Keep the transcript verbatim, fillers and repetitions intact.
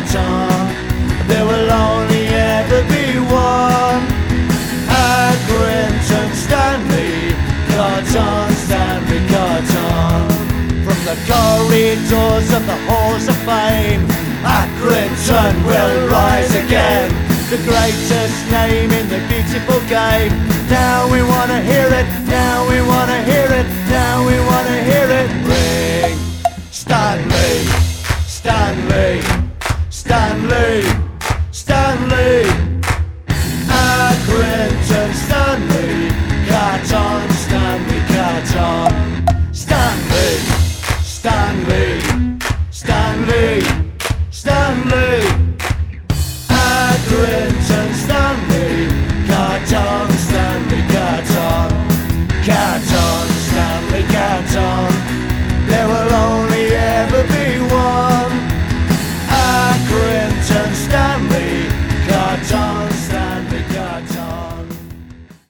Carton. There will only ever be one. Accrington, Stanley Carton, Stanley Carton. From the corridors of the halls of fame, Accrington will rise again. The greatest name in the beautiful game. Now we wanna hear it, now we wanna hear it, now we wanna hear it. Ring, Stanley, Stanley, Stanley.